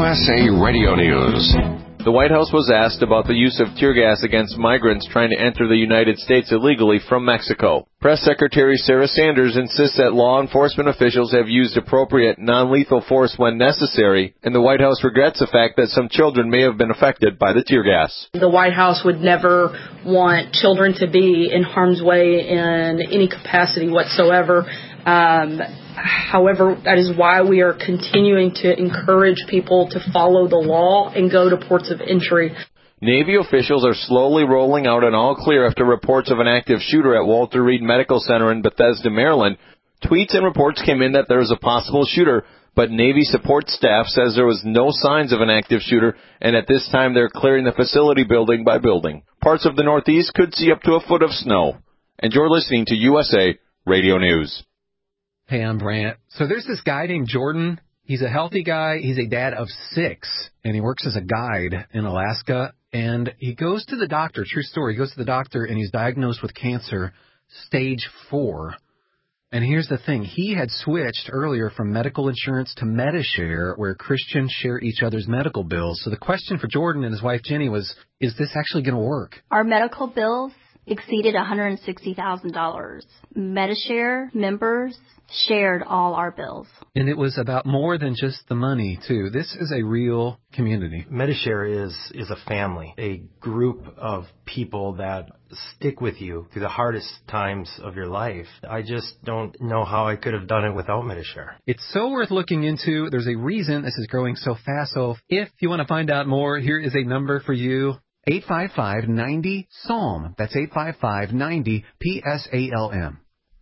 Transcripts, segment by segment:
USA Radio News. The White House was asked about the use of tear gas against migrants trying to enter the United States illegally from Mexico. Press Secretary Sarah Sanders insists that law enforcement officials have used appropriate, non-lethal force when necessary, and the White House regrets the fact that some children may have been affected by the tear gas. The White House would never want children to be in harm's way in any capacity whatsoever. However, that is why we are continuing to encourage people to follow the law and go to ports of entry. Navy officials are slowly rolling out an all-clear after reports of an active shooter at Walter Reed Medical Center in Bethesda, Maryland. Tweets and reports came in that there was a possible shooter, but Navy support staff says there was no signs of an active shooter, and at this time they're clearing the facility building by building. Parts of the Northeast could see up to a foot of snow. And you're listening to USA Radio News. Hey, I'm Brant. So there's this guy named Jordan. He's a healthy guy. He's a dad of 6, and he works as a guide in Alaska. And he goes to the doctor, true story, he goes to the doctor, and he's diagnosed with cancer, stage 4. And here's the thing. He had switched earlier from medical insurance to Medi-Share, where Christians share each other's medical bills. So the question for Jordan and his wife Jenny was, is this actually going to work? Our medical bills exceeded $160,000. Medi-Share members shared all our bills. And it was about more than just the money, too. This is a real community. Medi-Share is a family, a group of people that stick with you through the hardest times of your life. I just don't know how I could have done it without Medi-Share. It's so worth looking into. There's a reason this is growing so fast. So if you want to find out more, here is a number for you. 855-90-PSALM. That's 855-90-PSALM.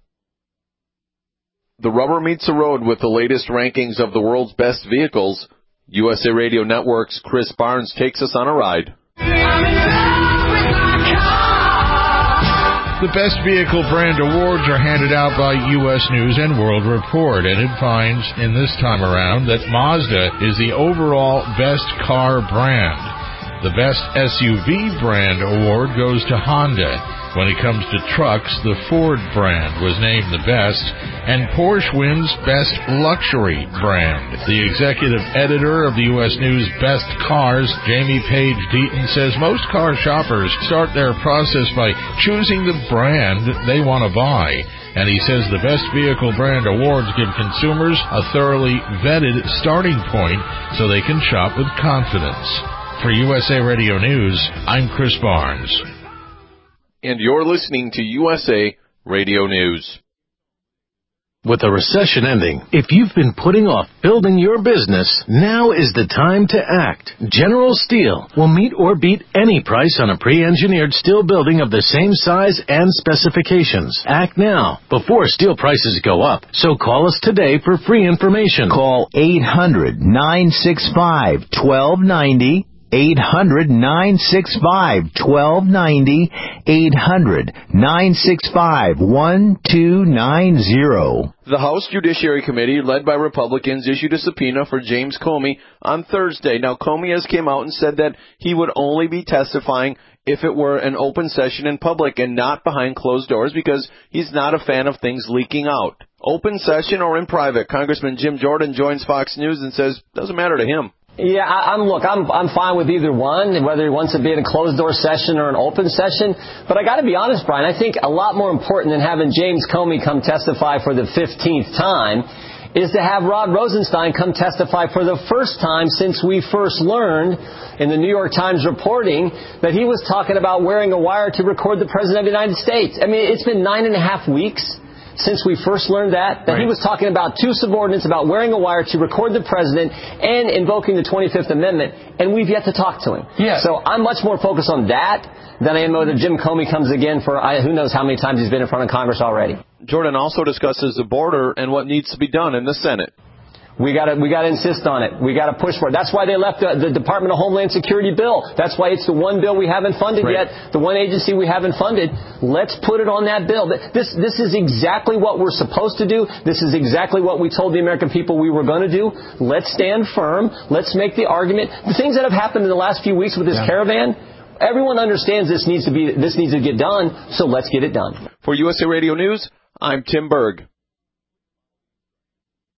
The rubber meets the road with the latest rankings of the world's best vehicles. USA Radio Network's Chris Barnes takes us on a ride. The Best Vehicle Brand Awards are handed out by U.S. News and World Report, and it finds in this time around that Mazda is the overall best car brand. The Best SUV Brand Award goes to Honda. When it comes to trucks, the Ford brand was named the best, and Porsche wins Best Luxury Brand. The executive editor of the U.S. News Best Cars, Jamie Page Deaton, says most car shoppers start their process by choosing the brand they want to buy. And he says the Best Vehicle Brand Awards give consumers a thoroughly vetted starting point so they can shop with confidence. For USA Radio News, I'm Chris Barnes. And you're listening to USA Radio News. With the recession ending, if you've been putting off building your business, now is the time to act. General Steel will meet or beat any price on a pre-engineered steel building of the same size and specifications. Act now, before steel prices go up. So call us today for free information. Call 800-965-1290. 800-965-1290, 800-965-1290. The House Judiciary Committee, led by Republicans, issued a subpoena for James Comey on Thursday. Now, Comey has came out and said that he would only be testifying if it were an open session in public and not behind closed doors because he's not a fan of things leaking out. Open session or in private, Congressman Jim Jordan joins Fox News and says it doesn't matter to him. Yeah, I'm fine with either one, whether he wants to be in a closed-door session or an open session. But I got to be honest, Brian, I think a lot more important than having James Comey come testify for the 15th time is to have Rod Rosenstein come testify for the first time since we first learned in the New York Times reporting that he was talking about wearing a wire to record the President of the United States. I mean, it's been 9.5 weeks since we first learned that right. He was talking about two subordinates about wearing a wire to record the president and invoking the 25th Amendment, and we've yet to talk to him. Yeah. So I'm much more focused on that than I am whether Jim Comey comes again for who knows how many times he's been in front of Congress already. Jordan also discusses the border and what needs to be done in the Senate. We gotta insist on it. We gotta push for it. That's why they left the Department of Homeland Security bill. That's why it's the one bill we haven't funded yet, the one agency we haven't funded. Let's put it on that bill. This is exactly what we're supposed to do. This is exactly what we told the American people we were going to do. Let's stand firm. Let's make the argument. The things that have happened in the last few weeks with this caravan, everyone understands this needs to get done. So let's get it done. For USA Radio News, I'm Tim Berg.